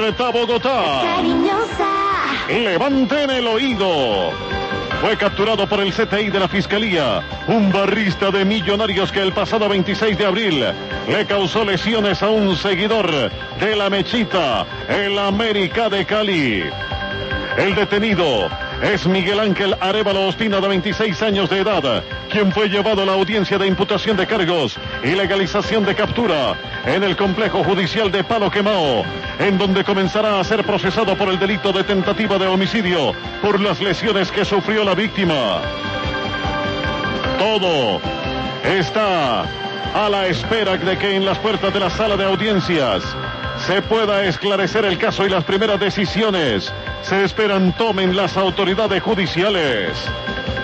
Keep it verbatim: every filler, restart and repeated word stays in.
Libertad, Bogotá. Cariñosa. Levanten el oído. Fue capturado por el C T I de la Fiscalía un barrista de Millonarios que el pasado veintiséis de abril le causó lesiones a un seguidor de la Mechita, el América de Cali. El detenido es Miguel Ángel Arévalo Ospina, de veintiséis años de edad, quien fue llevado a la audiencia de imputación de cargos y legalización de captura en el complejo judicial de Palo Quemao, en donde comenzará a ser procesado por el delito de tentativa de homicidio por las lesiones que sufrió la víctima. Todo está a la espera de que en las puertas de la sala de audiencias se pueda esclarecer el caso, y las primeras decisiones se esperan tomen las autoridades judiciales.